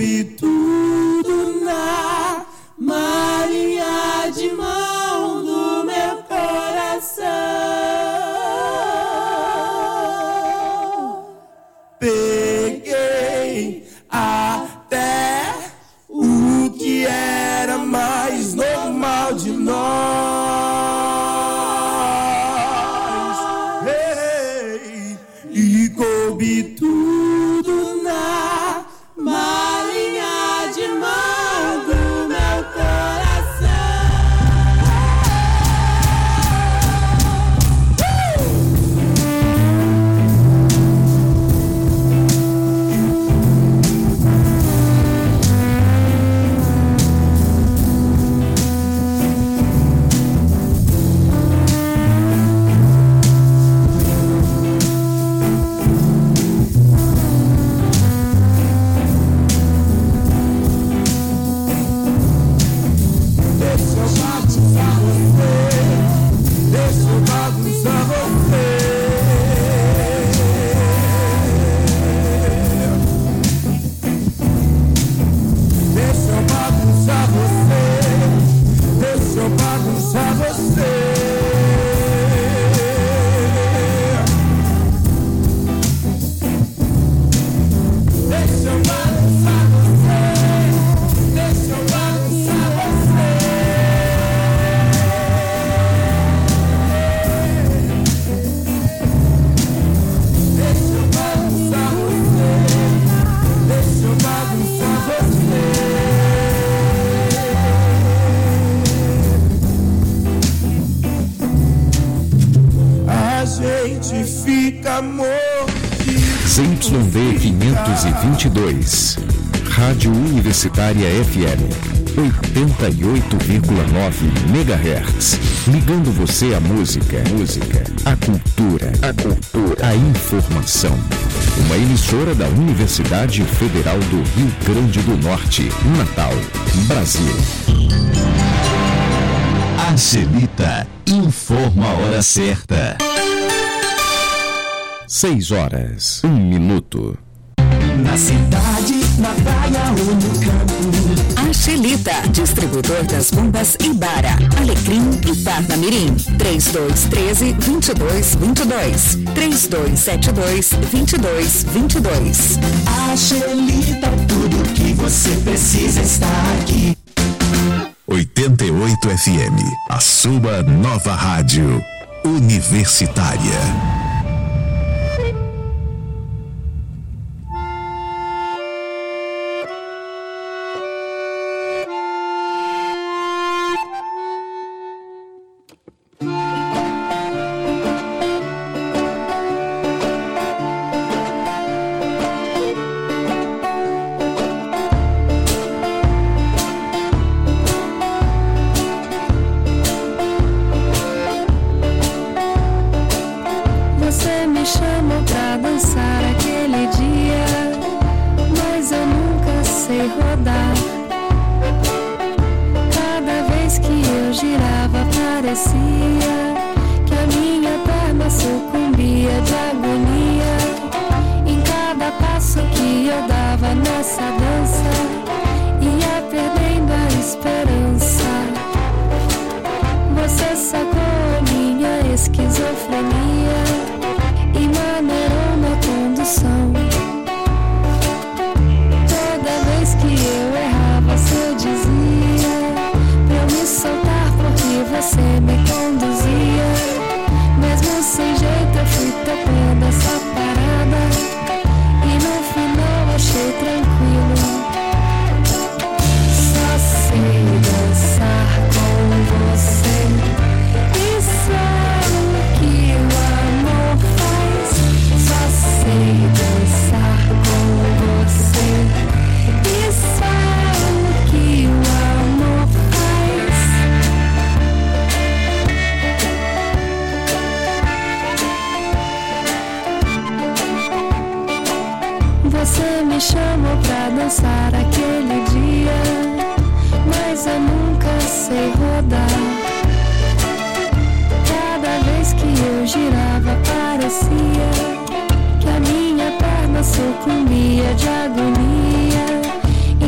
coube tudo na malinha de mão do meu coração. Peguei até o que era mais normal de nós, hey, e coube tudo na malinha de mão do meu coração. ZYD 522, Rádio Universitária FM, 88,9 MHz. Ligando você à música, à cultura, à informação. Uma emissora da Universidade Federal do Rio Grande do Norte, Natal, Brasil. Angelita informa a hora certa. 6 horas, 1 minuto. Na cidade, na praia ou no campo. Angelita, distribuidor das bombas Ibara, Alecrim e Parnamirim. 3213-2222. 3272-2222. Angelita, tudo que você precisa está aqui. 88 FM, a sua nova rádio universitária. Sucumbia de agonia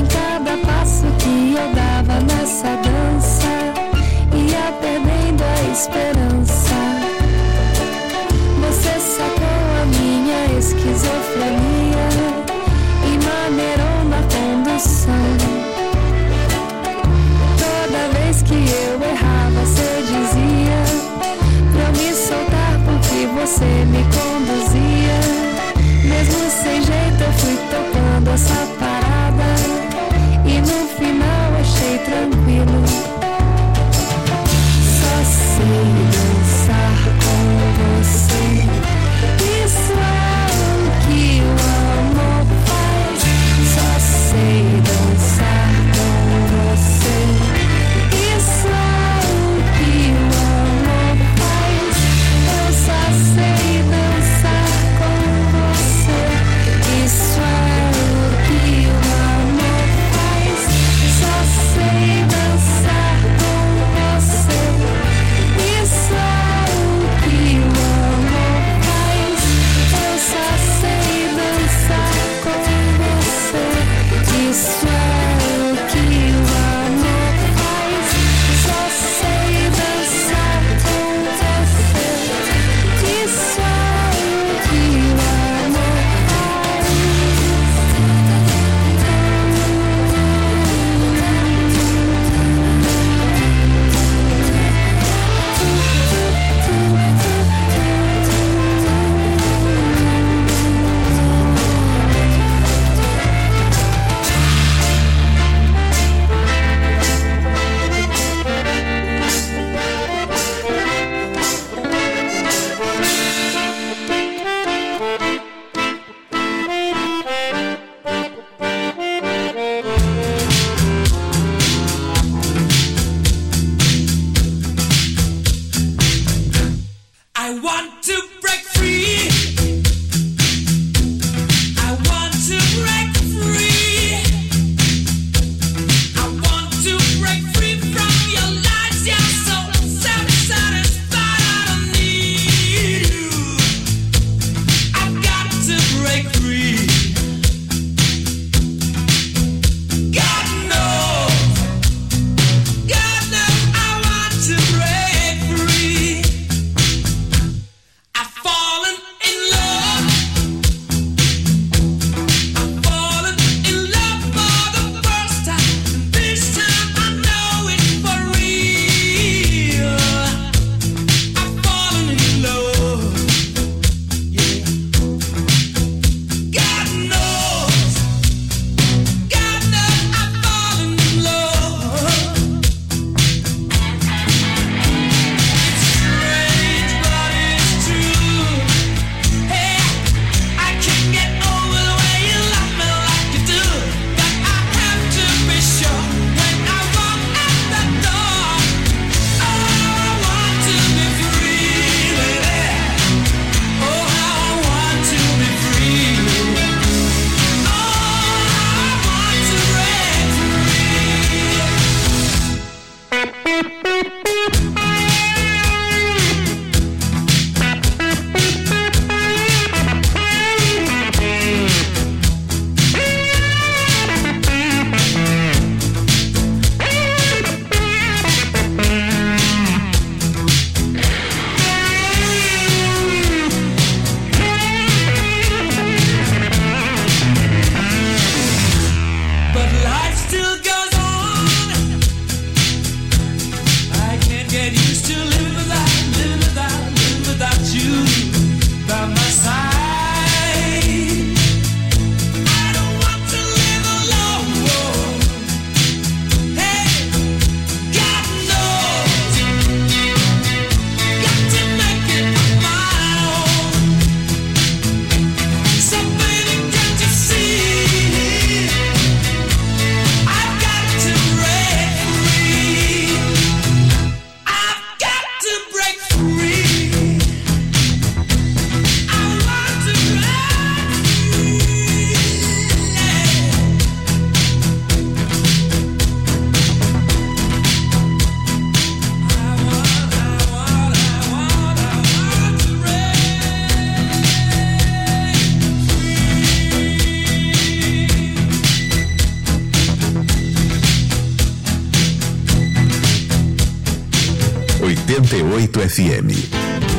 98 FM.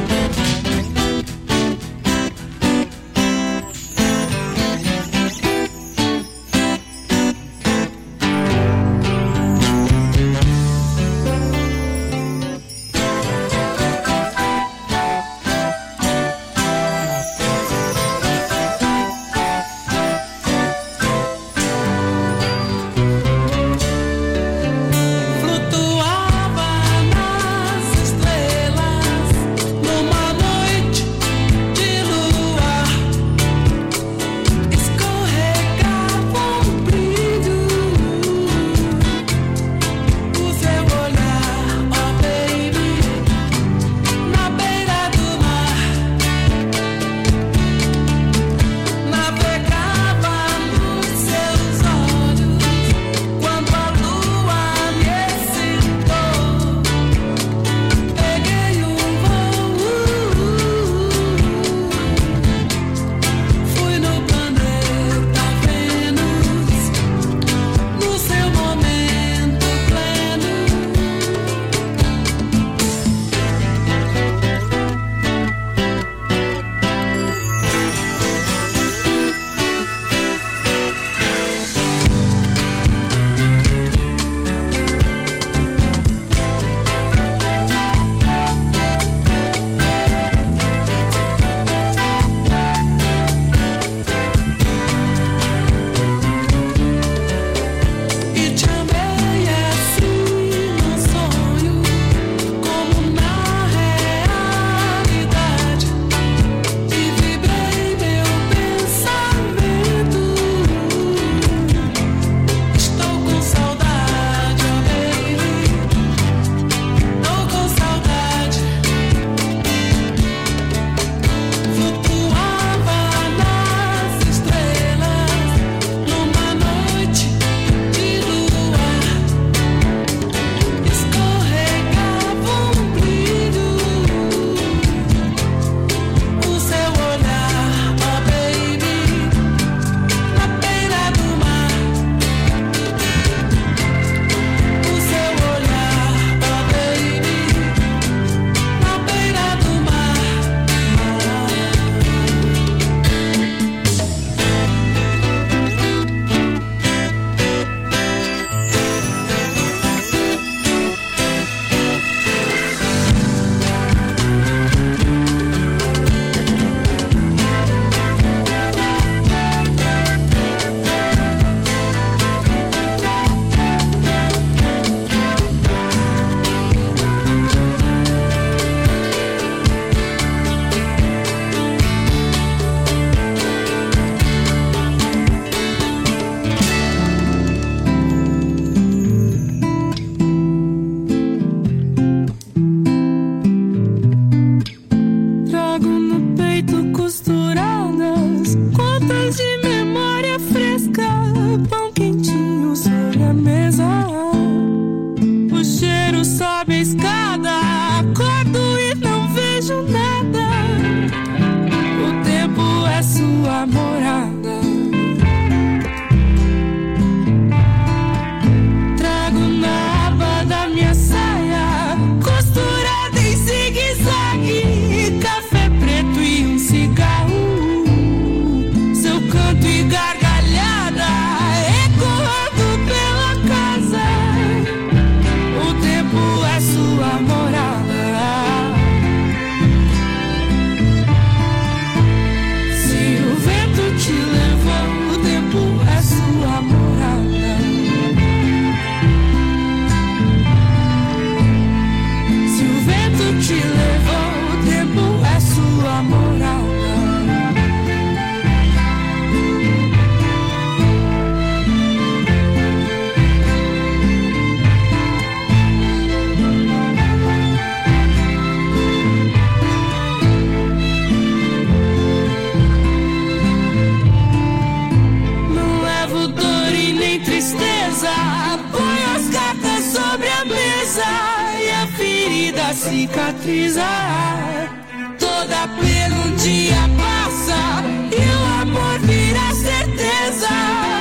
cicatrizar. Toda pena um dia passa e o amor vira certeza.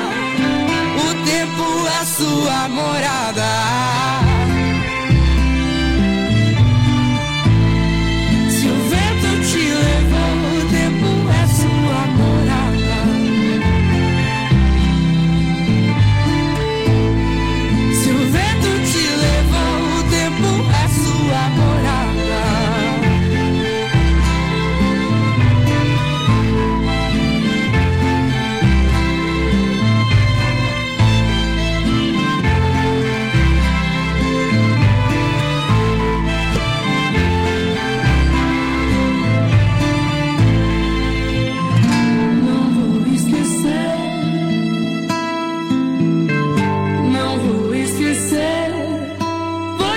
O tempo é sua morada.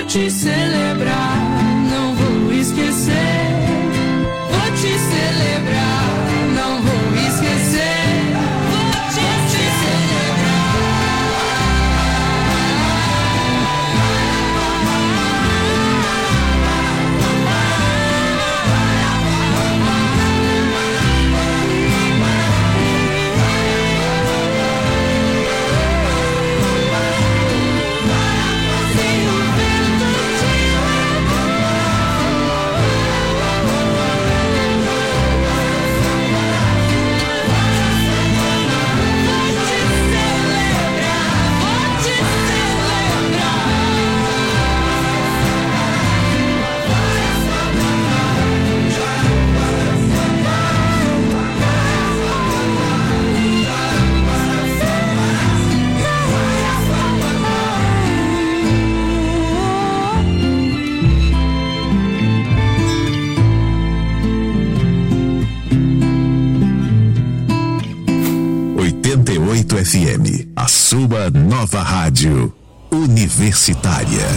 te celebrar, não vou esquecer. Vou te celebrar, não vou esquecer. Vou te FM, a sua nova rádio universitária.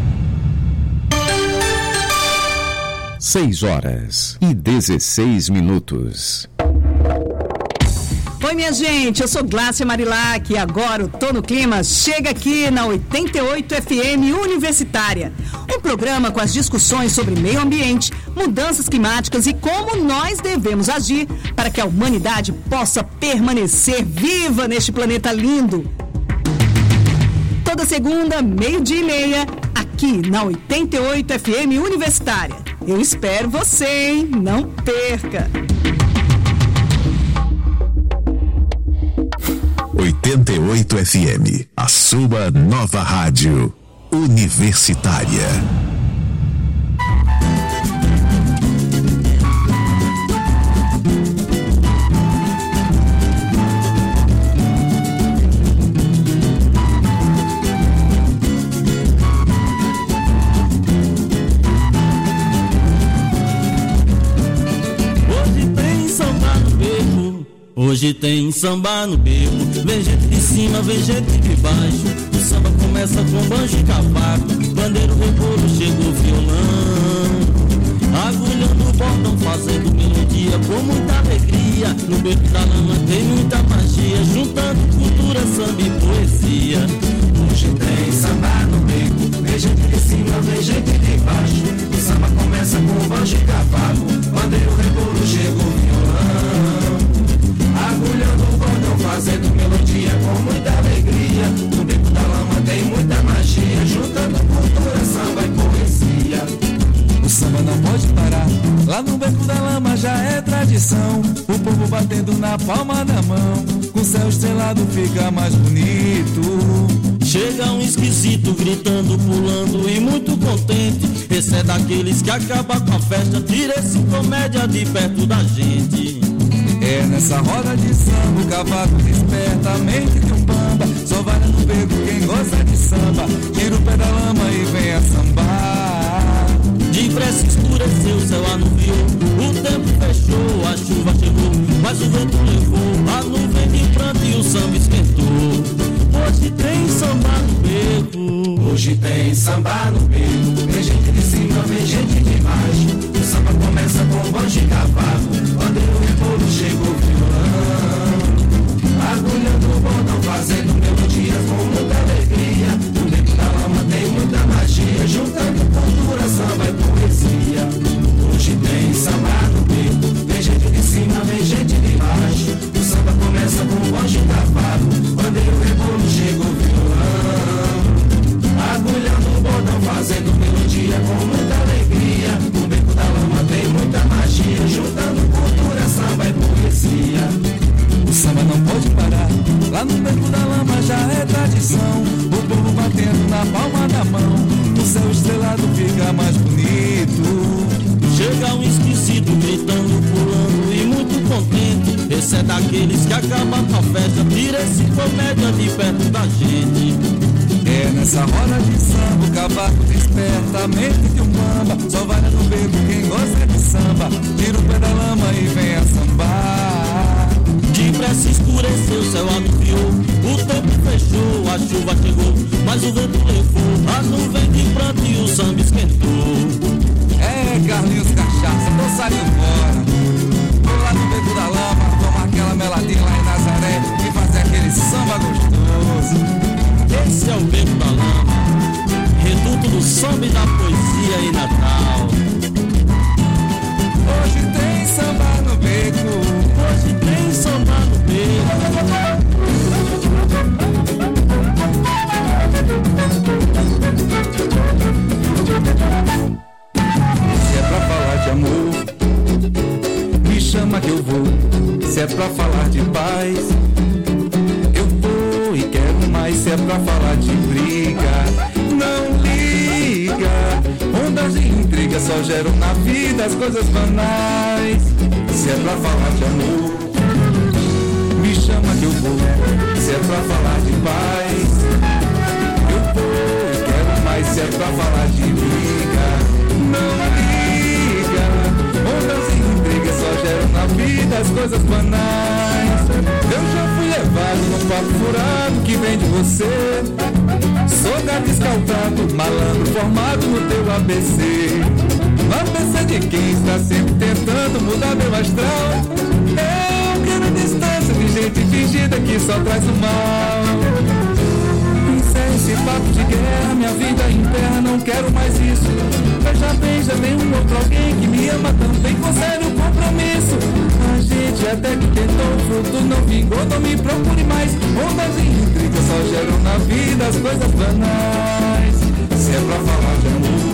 6h16. Oi, minha gente, eu sou Glácia Marilac e agora o Tô no Clima chega aqui na 88 FM Universitária. Um programa com as discussões sobre meio ambiente, mudanças climáticas e como nós devemos agir para que a humanidade possa permanecer viva neste planeta lindo. Toda segunda, 12:30, aqui na 88 FM Universitária. Eu espero você, hein? Não perca! 88 FM, a sua nova rádio universitária. Hoje tem samba no beco, vem gente de cima, vem gente de baixo. O samba começa com banjo e cavaco, bandeiro, rebolo, chegou violão. Agulhando o bordão, fazendo melodia com muita alegria. No beco da lama tem muita magia, juntando cultura, samba e poesia. Hoje tem samba no beco, vem gente de cima, vem gente de baixo. O samba começa com banjo e cavaco, bandeiro, rebolo, chegou violão. Agulhando o bordão, fazendo melodia com muita alegria. No beco da lama tem muita magia, juntando cultura, samba e poesia. O samba não pode parar, lá no beco da lama já é tradição. O povo batendo na palma da mão, com o céu estrelado fica mais bonito. Chega um esquisito gritando, pulando e muito contente. Esse é daqueles que acaba com a festa, tira esse comédia de perto da gente. É nessa roda de samba, o cavaco desperta a mente de um bamba. Só vai no beco quem gosta de samba, tira o pé da lama e vem a sambar. Depressa escureceu, o céu anuviou, o tempo fechou, a chuva chegou, mas o vento levou a nuvem de pranto e o samba esquentou. Hoje tem samba no beco, hoje tem samba no beco, vem gente de cima, vem gente de baixo. O samba começa com banjo e cavaco, bandeiro, rebolo, chegou violão. Agulhando o bordão, fazendo melodia com muita alegria. No beco da lama tem muita magia, juntando cultura, samba e poesia. Hoje tem samba no beco, vem gente de cima, vem gente de baixo. O samba começa com banjo e cavaco, bandeiro, rebolo, chegou violão. Agulhando o bordão, fazendo melodia com muita alegria. No beco da lama tem muita magia, juntando cultura, samba e poesia. O samba não pode parar, lá no beco da lama já é tradição. O povo batendo na palma da mão, o céu estrelado fica mais bonito. chega um esquisito gritando, pulando e muito contente. Esse é daqueles que acaba com a festa, tira esse comédia de perto da gente. É nessa roda de samba, o cavaco desperta a mente de um bamba. Só vai no beco quem gosta de samba, tira o pé da lama e vem a sambar. Depressa escureceu, o céu anuviou, o tempo fechou, a chuva chegou, mas o vento levou a nuvem de pranto e o samba e da poesia em Natal. Hoje tem samba no beco, hoje tem samba no beco. Se é pra falar de amor, me chama que eu vou. Se é pra falar de paz, eu vou e quero mais. Se é pra falar de briga, não liga. Ondas de intriga só geram na vida as coisas banais. Se é pra falar de amor, me chama que eu vou. Se é pra falar de paz, eu vou e quero mais. Se é pra falar de briga, não liga. Ondas e intrigas só geram na vida as coisas banais. Eu já fui levado num papo furado que vem de você. Sou gato escaldado, malandro formado no teu ABC. No ABC de quem está sempre tentando mudar meu astral. Eu quero distância de gente fingida que só traz o mal. Encerra esse papo de guerra, minha vida em terra, não quero mais isso. Veja bem, já tem um outro alguém que me ama também, com sério compromisso. A gente até que tentou, o fruto não vingou, não me procure mais. Ondas e intrigas só geram na vida as coisas banais. Se é pra falar de amor,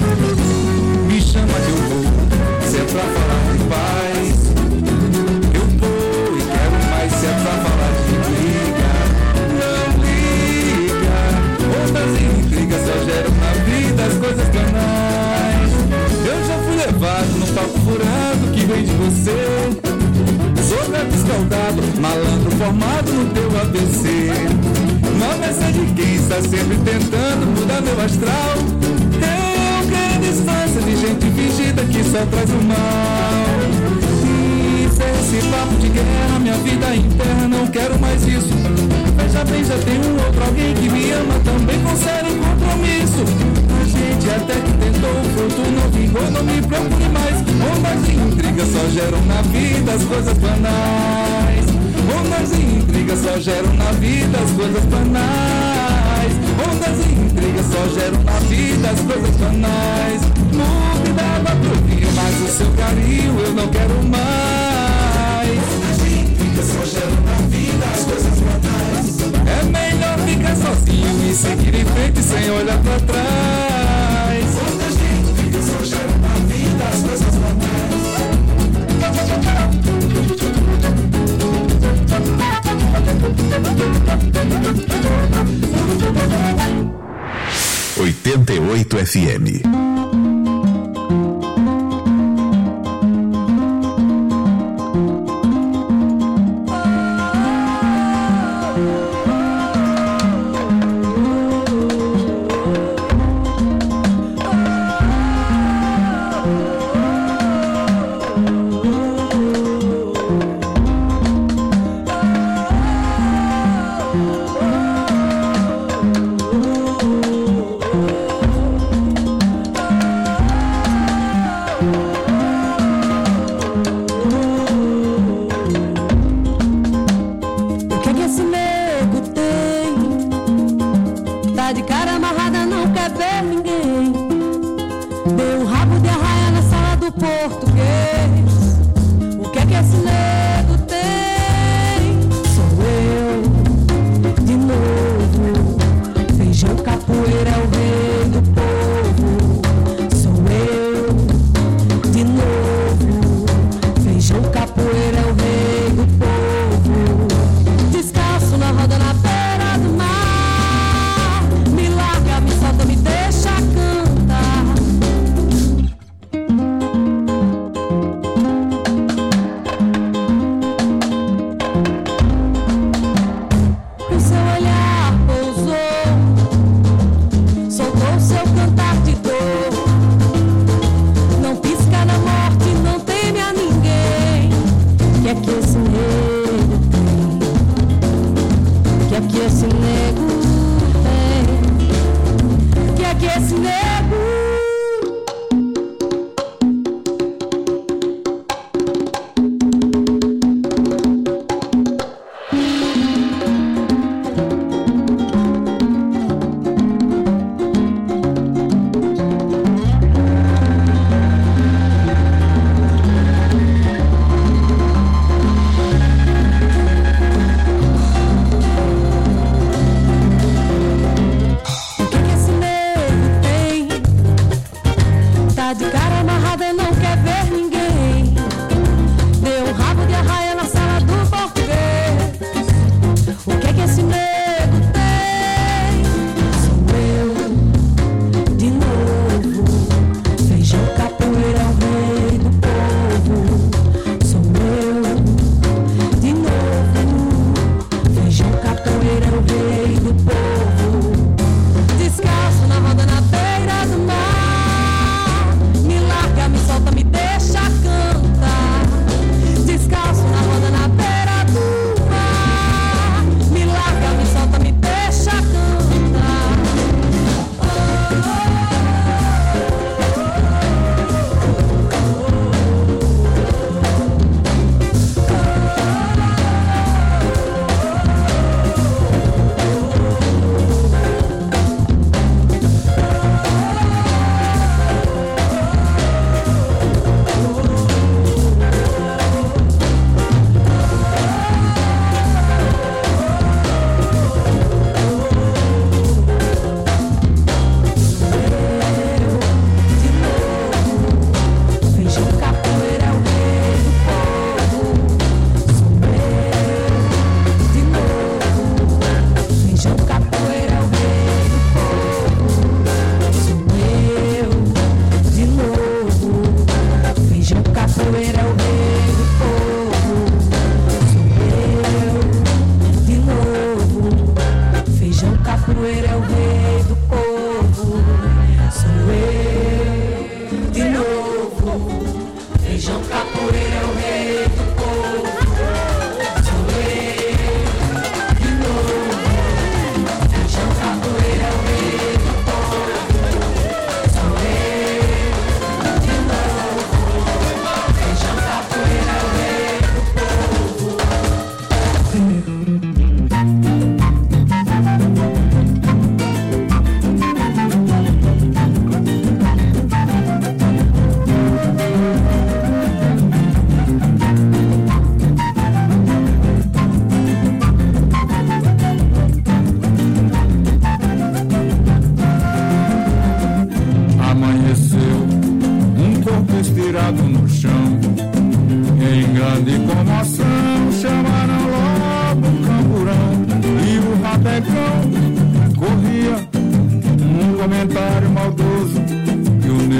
me chama que eu vou. Se é pra falar de paz, eu vou e quero mais. Se é pra falar de briga, não liga. Ondas e intrigas só geram na vida as coisas banais. Eu já fui levado num papo furado que vem de você. Sou gato escaldado, malandro formado no teu ABC. No ABC de quem está sempre tentando mudar meu astral. Eu quero distância de gente fingida que só traz o mal. Isso é esse papo de guerra, minha vida em terra, não quero mais isso. Veja bem, já tem um outro alguém que me ama também, com sério compromisso. A gente até que tentou, o fruto não vingou, não me procure mais. Ondas e intrigas só geram na vida as coisas banais. Ondas e intrigas só geram na vida as coisas banais. Ondas e intrigas só geram na vida as coisas banais. Não me dava pra ouvir mais o seu carinho, eu não quero mais. Ondas e intrigas só geram na vida as coisas banais. É melhor ficar sozinho e seguir em frente sem olhar pra trás. Ondas e intrigas só geram na vida as coisas banais. 88 FM.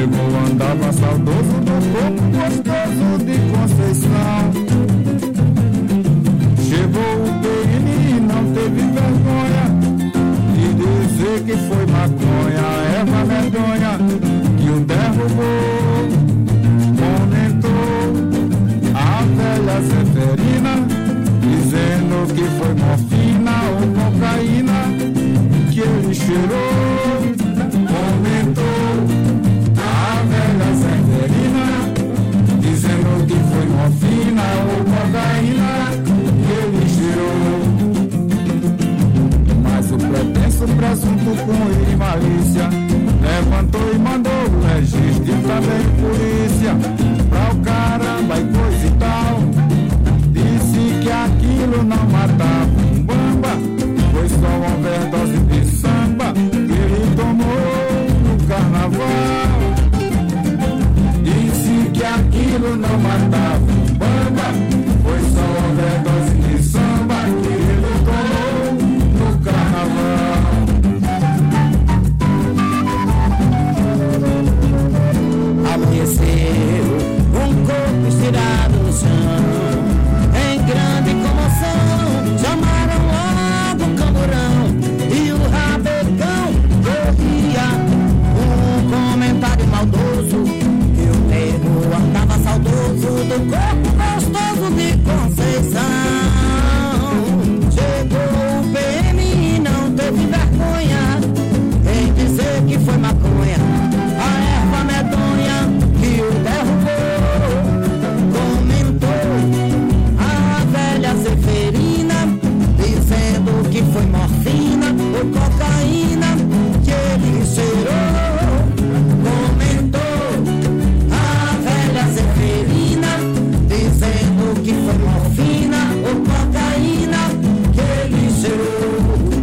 chegou, andava saudoso do corpo gostoso de Conceição. Chegou o PN e não teve vergonha de dizer que foi maconha, a erva medonha que o derrubou. Comentou a velha Zeferina, dizendo que foi morfina ou cocaína que ele cheirou. Comentou a velha Zeferina, dizendo que foi morfina ou cocaína que ele cheirou. Mas o pretenso presunto com ele malícia levantou e mandou o registro e também polícia pra o caramba e coisa e tal. Disse que aquilo não matava um bamba, foi só uma overdose de samba que ele tomou no carnaval. Disse que aquilo não matava um bamba, foi só uma overdose de samba que ele tomou no carnaval. Amanheceu um corpo estirado no chão, em grande comoção, chamaram logo o camburão e o rabecão corria. Um comentário maldoso, que o nego andava saudoso do corpo gostoso de Conceição. Chegou o PM e não teve vergonha em dizer que foi maconha, a erva medonha que o derrubou. Comentou a velha Zeferina, dizendo que foi morfina ou cocaína que ele cheirou. Comentou a velha Zeferina, dizendo que foi morfina ou cocaína que ele cheirou.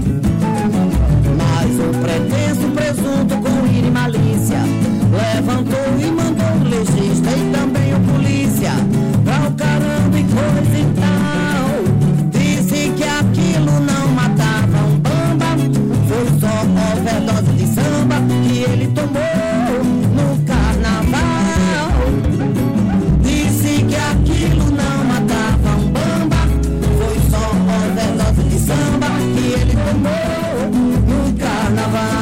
Mas o pretenso presunto com ira e malícia levantou e mandou o legista e também o polícia pra o caramba e coisa e tal. Disse que aquilo não matava um bamba, foi só overdose de samba que ele tomou no carnaval. Disse que aquilo não matava um bamba, foi só overdose de samba que ele tomou no carnaval.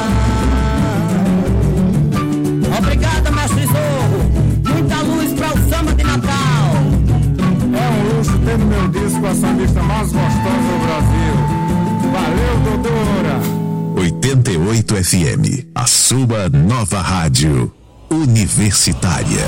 Obrigada, mestre Zorro. Muita luz para o samba de Natal. É um luxo ter no meu disco a sambista mais gostosa do Brasil. Valeu, doutora! 88 FM, a sua nova rádio universitária.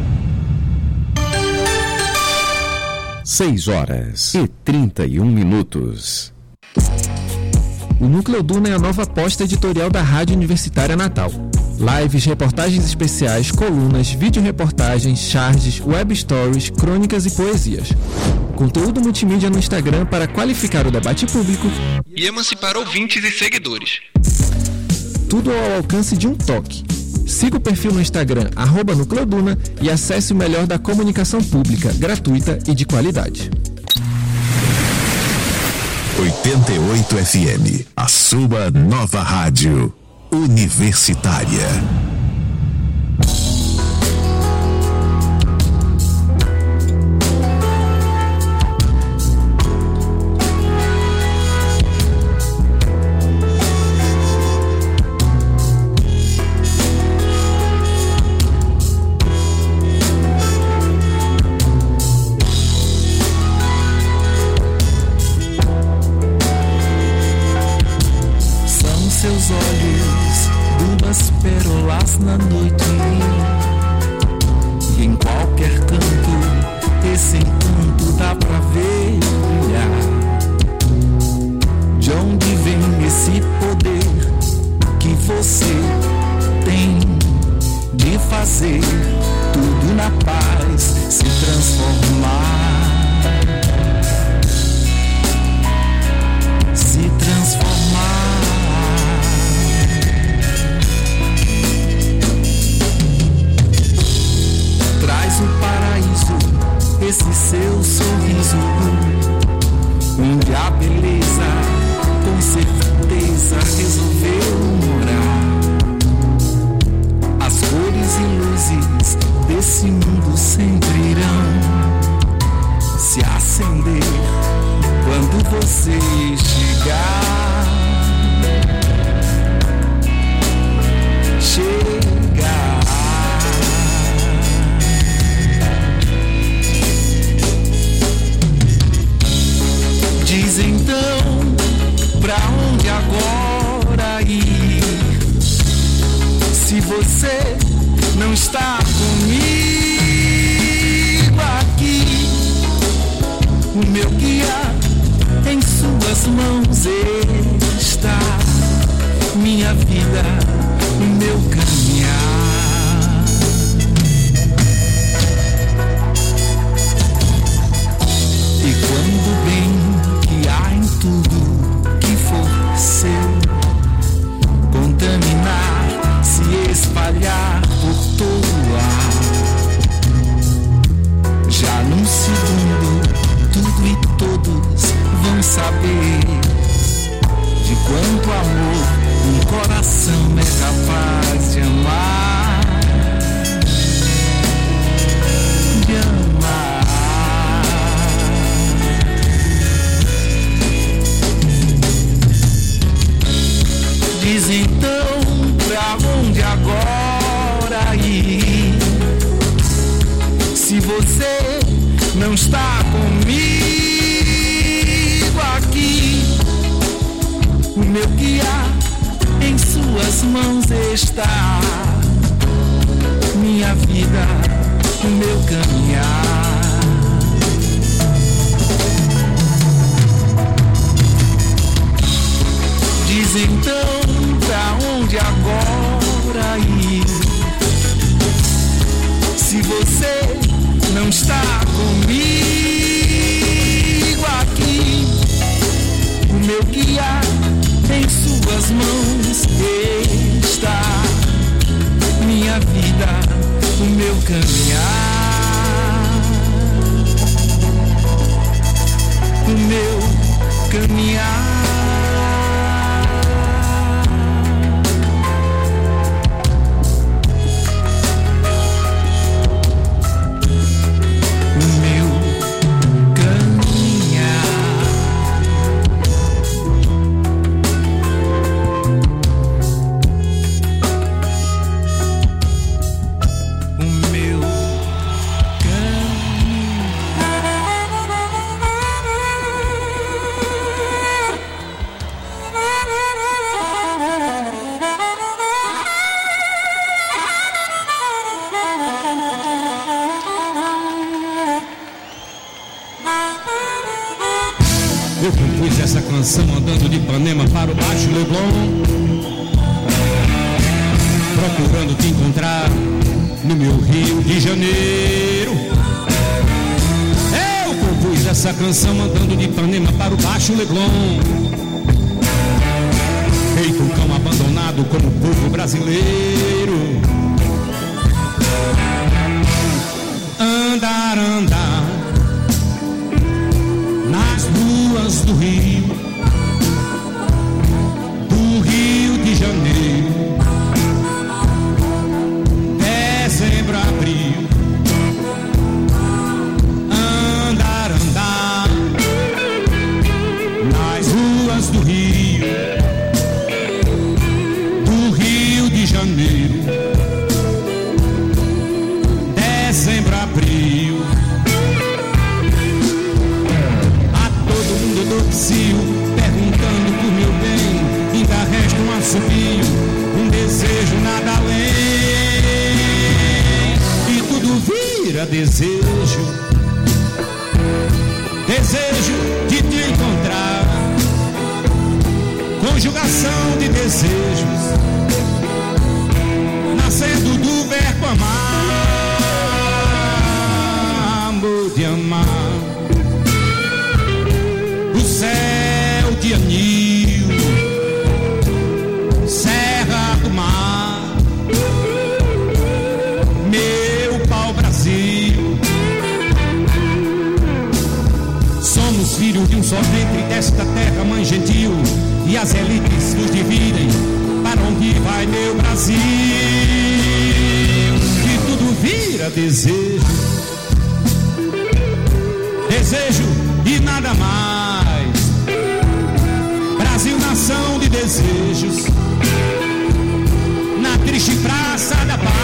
6h31. O Núcleo Duna é a nova aposta editorial da Rádio Universitária Natal. Lives, reportagens especiais, colunas, vídeo-reportagens, charges, web stories, crônicas e poesias. Conteúdo multimídia no Instagram para qualificar o debate público e emancipar ouvintes e seguidores. Tudo ao alcance de um toque. Siga o perfil no Instagram @NúcleoDuna e acesse o melhor da comunicação pública, gratuita e de qualidade. 88 FM, a sua nova rádio universitária. Seus olhos, duas pérolas na noite, e em qualquer canto esse encanto dá pra ver brilhar. De onde vem esse poder que você tem de fazer tudo na paz se transformar? Se transformar. você não está comigo aqui, o meu guia em suas mãos está, minha vida, o meu caminhar. E quando o bem que há em tudo que for seu contaminar, se espalhar por todo ar, já num segundo tudo e todos vão saber de quanto amor um coração é capaz de amar, de amar. Diz então pra onde agora ir, se você não está comigo aqui, o meu guia em suas mãos está, minha vida, o meu caminhar. Diz então pra onde agora ir, se você não está comigo aqui, o meu guia em suas mãos está, minha vida, o meu caminhar, o meu caminhar. Eu compus essa canção andando de Ipanema para o Baixo Leblon, procurando te encontrar no meu Rio de Janeiro. Eu compus essa canção andando de Ipanema para o Baixo Leblon, feito um cão abandonado como o povo brasileiro. Andar, andar nas ruas do Rio de Janeiro, dezembro, abril. Andar, andar nas ruas do Rio de Janeiro, dezembro, abril. Perguntando por meu bem, ainda resta um assobio, um desejo nada além, e tudo vira desejo, desejo de te encontrar, conjugação de desejos, nascendo do verbo amar, amor de amar. Céu de anil, serra do mar, meu pau-brasil. Somos filhos de um só ventre desta terra, mãe gentil, e as elites nos dividem. Para onde vai meu Brasil? E tudo vira desejo, desejo e nada mais. Brasil, nação de desejos, na triste praça da paz.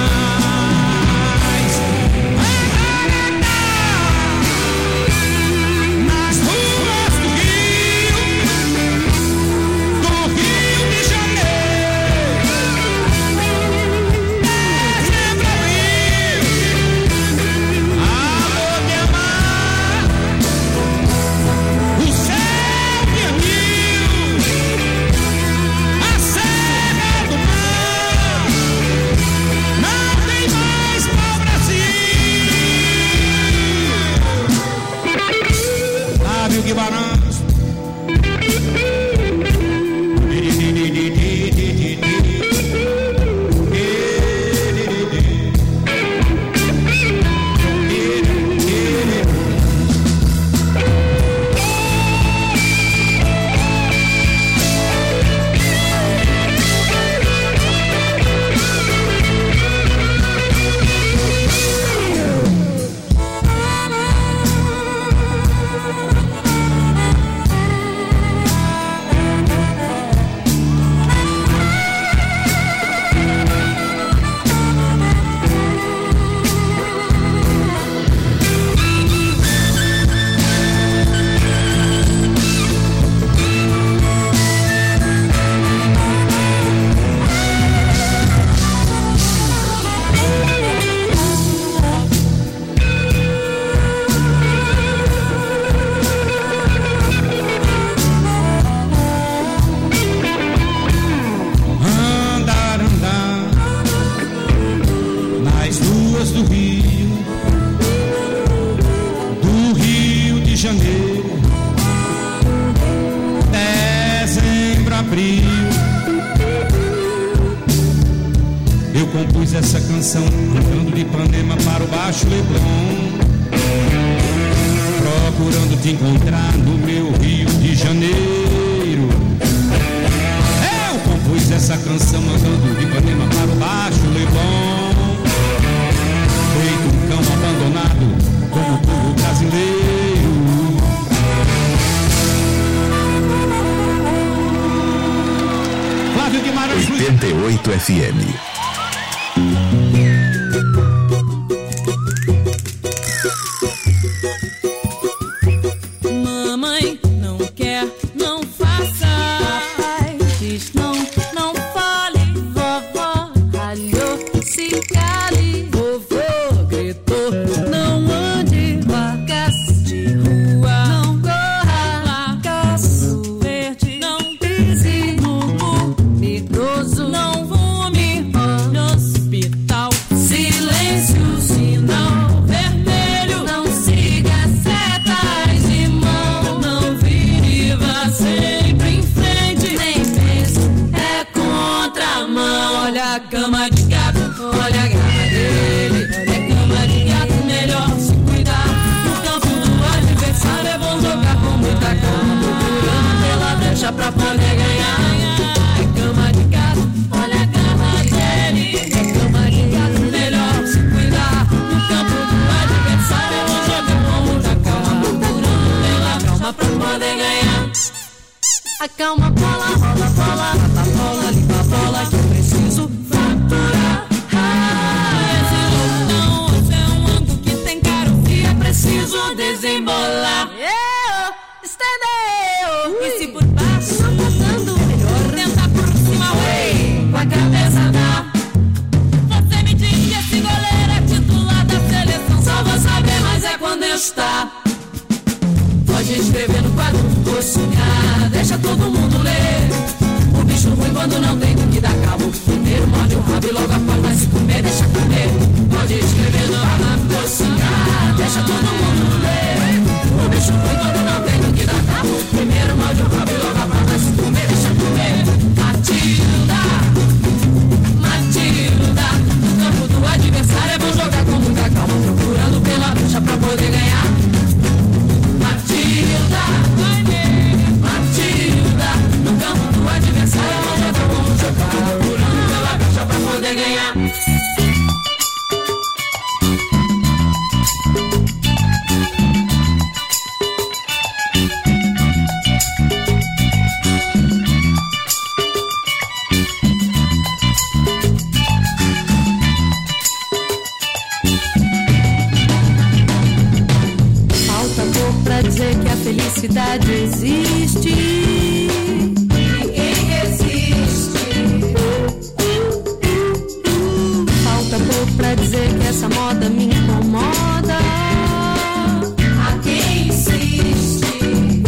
Nas ruas do Rio de Janeiro, frio. Eu compus essa canção cantando de Ipanema para o Baixo Leblon, procurando te encontrar no meu Rio de Janeiro. Eu compus essa canção andando de Ipanema para o Baixo Leblon, feito um cão abandonado como o povo brasileiro. Flávio Guimarães, 88 FM. Mamãe não quer, não faça. Papai diz não, não fale. Vovó ralhou, se cale. Vovô gritou, não ande. Vacas de rua, não corra. Caço verde, não pise no idoso, não fume no hospital. Silêncio, sinal vermelho, não siga setas de mão. Não vire, vá sempre em frente, nem pense, é contramão. Olha a cama de gato, olha a garra dele. É cama de gato, melhor se cuidar. No campo do adversário é bom jogar com muita calma, procurando pela brecha pra poder ganhar. É cama de gato, olha a garra dele. É cama de gato, melhor se cuidar. No campo do adversário é bom jogar com muita calma, procurando pela calma pra poder ganhar. Acalma, bola, rola, bola, mata a bola, limpa a bola que eu preciso fraturar. Esse loucão, é um ângulo que tem cara fria, preciso desembolar. Estendeu, e se por baixo não passando, melhor tentar por cima, ué, com a cabeça dá. Você me diz que esse goleiro é titular da seleção, só vou saber, mas é quando eu estar. Pode escrever no quadro, vou sonhar, deixa todo mundo ler. O bicho ruim quando não tem do que dar cabo, primeiro morde o rabo e logo após vai se comer, deixa comer. Pode escrever no quadro, vou sonhar, deixa todo mundo ler. O bicho ruim quando não tem do que dar cabo, primeiro morde o rabo e logo após vai se comer, deixa comer. Matilda, Matilda, no campo do adversário é bom jogar com muita calma, procurando pela bruxa pra poder ganhar. Matilda, Matilda, no campo do adversário é bom jogar com muita calma, procurando pela bruxa pra poder ganhar. Pra dizer que a felicidade existe. Ninguém resiste. Falta pouco pra dizer que essa moda me incomoda. A quem insiste?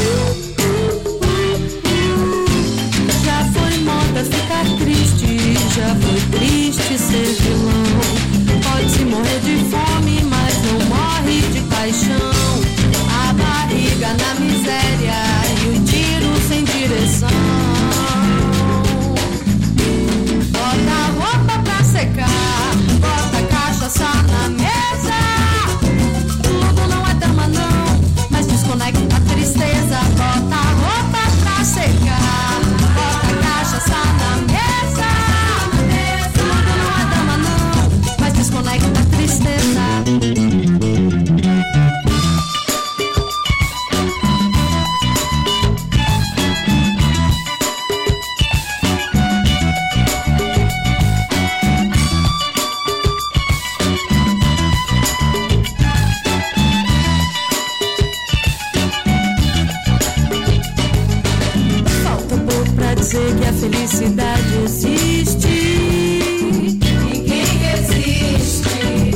Já foi moda ficar triste, já foi triste ser vilão. Pode-se morrer de fome, mas não morre de paixão. A barriga na miséria e o tiro sem direção. Bota a roupa pra secar, bota a cachaça na mesa. Tudo não é drama não, mas desconecta a tristeza. Bota a roupa pra secar, bota a cachaça na mesa. Tudo não é drama não, mas desconecta a tristeza. Dizer que a felicidade existe. Ninguém resiste.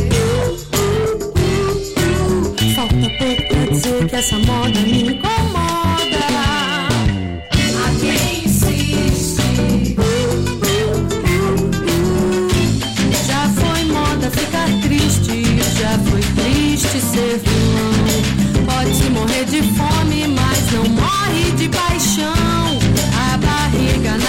Falta pouco pra dizer que essa moda me incomoda. A quem insiste? Já foi moda ficar triste, já foi triste ser vilão. Pode-se morrer de fome, mas não morre de paixão. A barriga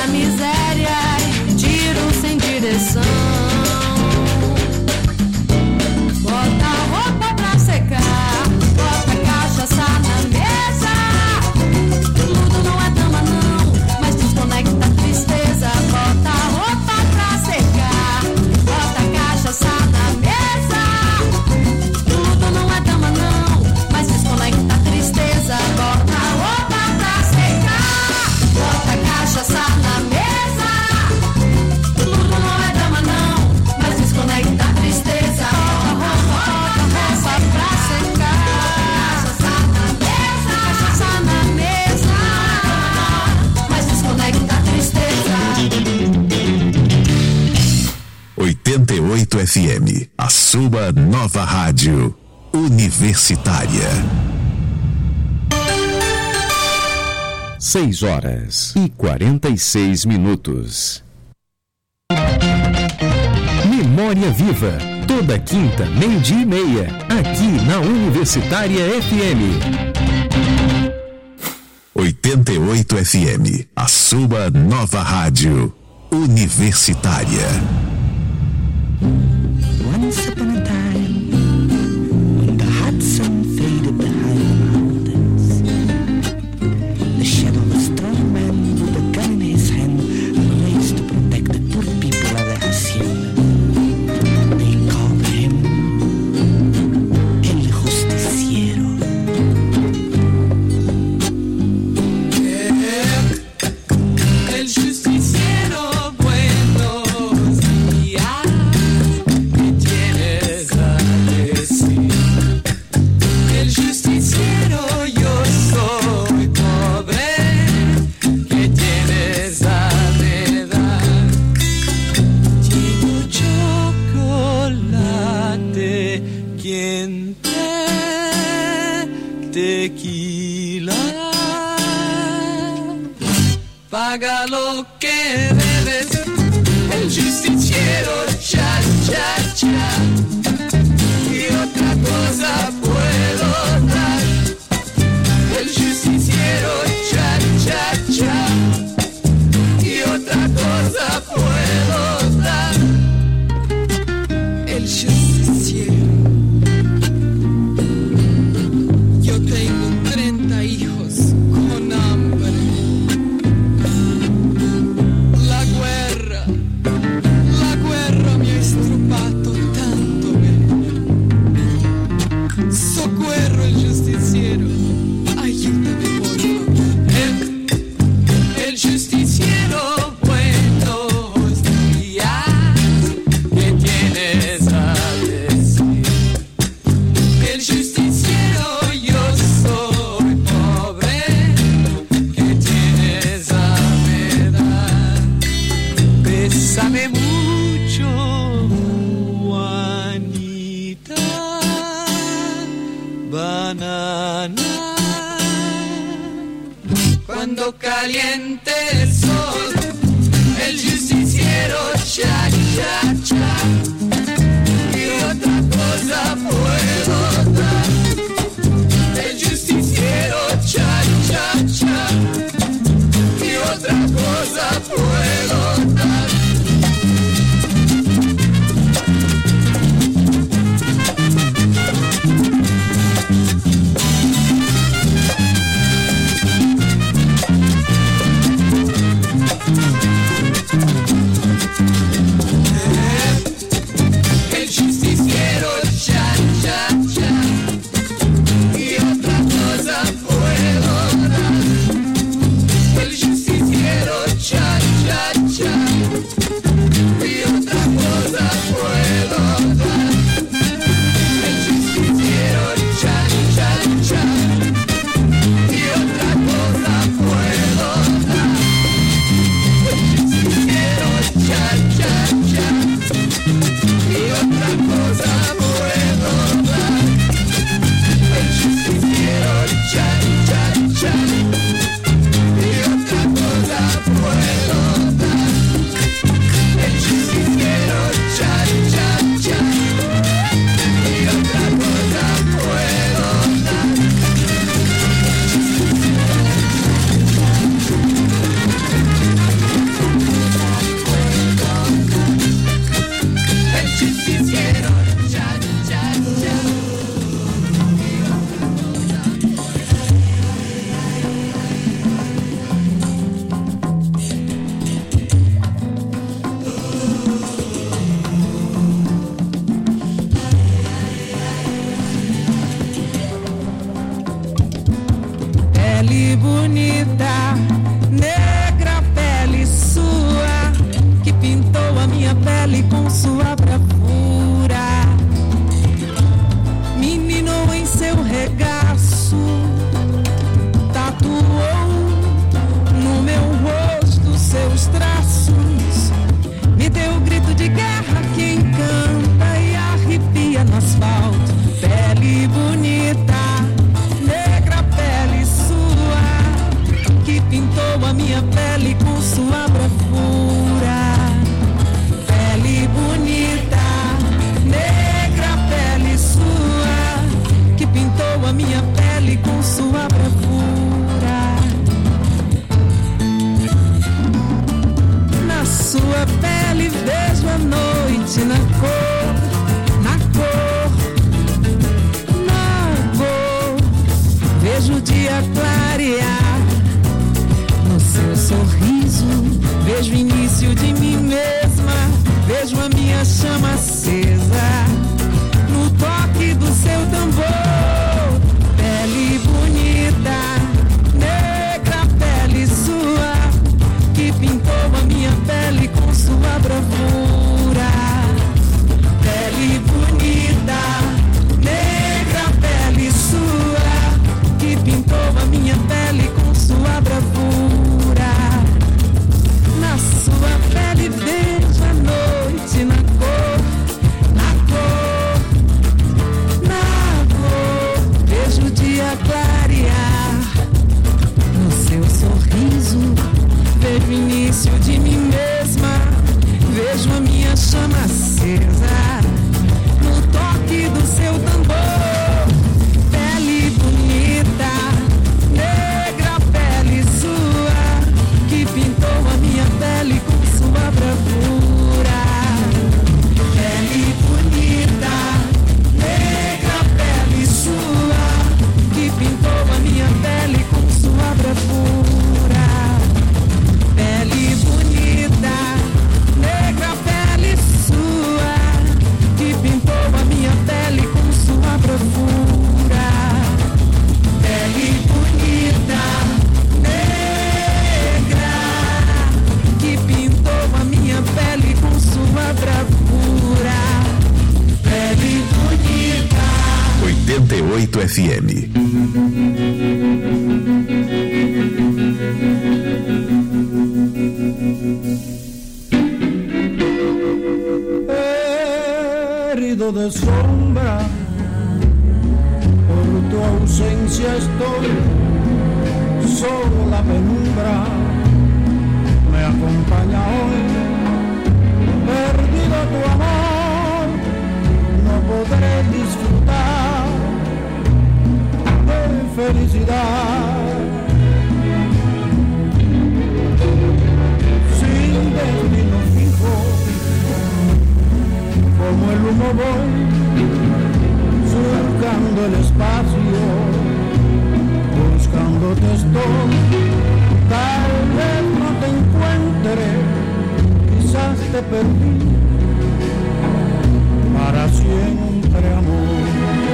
FM, a sua nova rádio universitária. 6h46. Memória Viva, toda quinta, 12:30, aqui na Universitária FM. 88 FM, a sua nova rádio universitária. Once upon a time, when the hot sun faded behind the mountains, the shadow of a strong man with a gun in his hand raised to protect the poor people of the hacienda. They called him El Justiciero. El justiciero, buenos días. ¿Qué tienes a decir? El justiciero, yo soy pobre. ¿Qué tienes a dar? Chico chocolate, ¿quién tequila? Paga lo que debes, el justiciero, cha, cha, cha. Y otra cosa puedo dar, el justiciero, cha, cha, cha. Y otra cosa puedo dar, el justiciero. Yo tengo 30 hijos con hambre. La guerra mi ha estropato tanto bene. Socorro el justiciero, ayúdame por favor. El justiciero, buenos días. ¿Qué tienes a decir? El justiciero, yo soy pobre. ¿Qué tienes a dar? Bésame mucho, Juanita, banana. Cuando caliente el sol, el justiciero, cha, cha, cha. Y otra cosa puedo dar, el justiciero, cha, cha, cha. Y otra cosa puedo dar. vejo o início de mim mesma, vejo a minha chama acesa no toque do seu tambor. Pele bonita, negra pele sua, que pintou a minha pele com sua bravura. Pele bonita, negra pele sua, que pintou a minha pele com sua bravura. Na sua pele vejo a noite na cor, na cor, na cor. Vejo o dia clarear no seu sorriso, vejo o início de mim mesma, vejo a minha chama acesa no toque do seu tambor. Pele bonita, negra pele sua, que pintou a minha pele com sua bravura. Pele bonita, negra pele sua, que pintou a minha pele com sua bravura. Pele bonita, negra pele sua, que pintou a minha pele com sua bravura. Pele bonita, negra, que pintou a minha pele com sua bravura. Pele bonita. 88 FM. Herido de sombra, por tu ausencia estoy, solo la penumbra me acompaña hoy. Perdido tu amor, no podré disfrutar de felicidad. Sin destino fijo, como el humo voy, surcando el espacio, buscándote estoy. Tal vez no te encuentre, quizás te perdí para siempre, amor.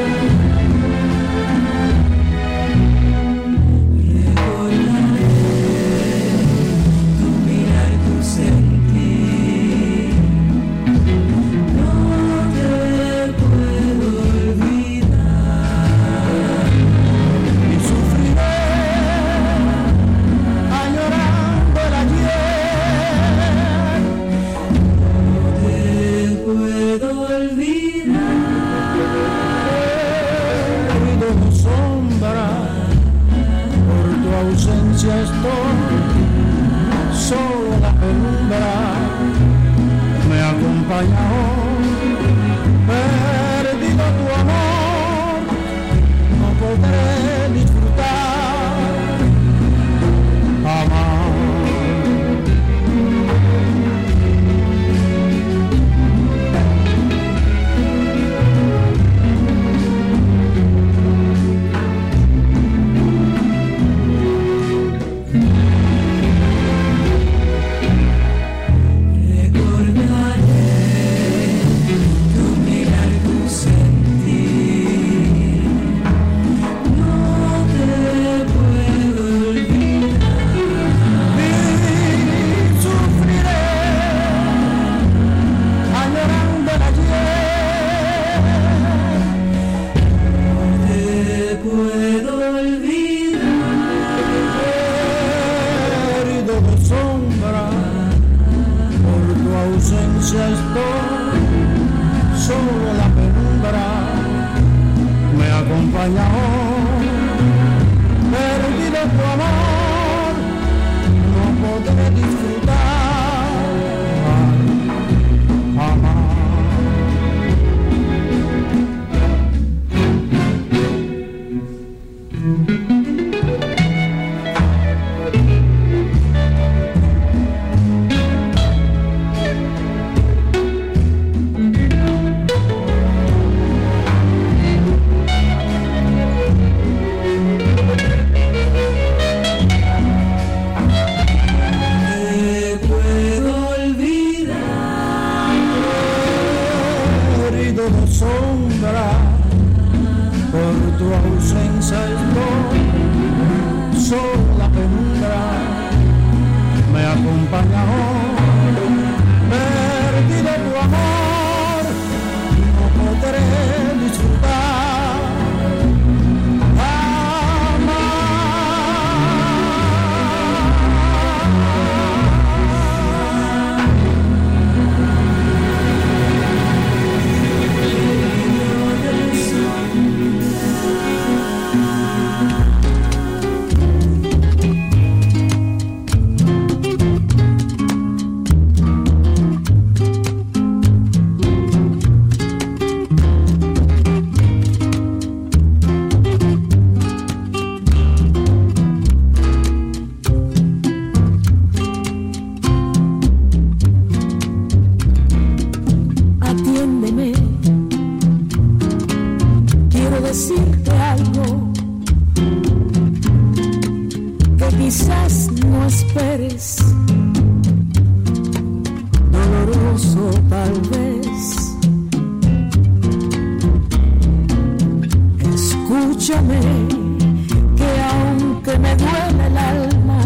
Estoy, solo la penumbra me acompaña hoy. Perdido tu amor, no podré disfrutar, amar. ausencia estoy, solo la penumbra me acompaña hoy, perdido tu amor, no podré disfrutar decirte algo que quizás no esperes, doloroso tal vez. Escúchame, que aunque me duele el alma,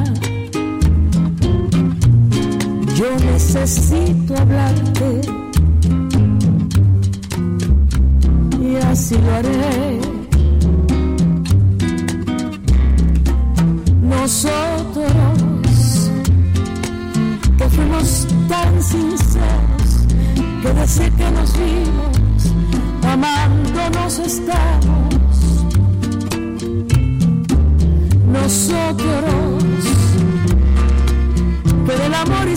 yo necesito hablarte. Y así lo haré. Nosotros que fuimos tan sinceros, que desde que nos vimos amándonos estamos. Nosotros que del amor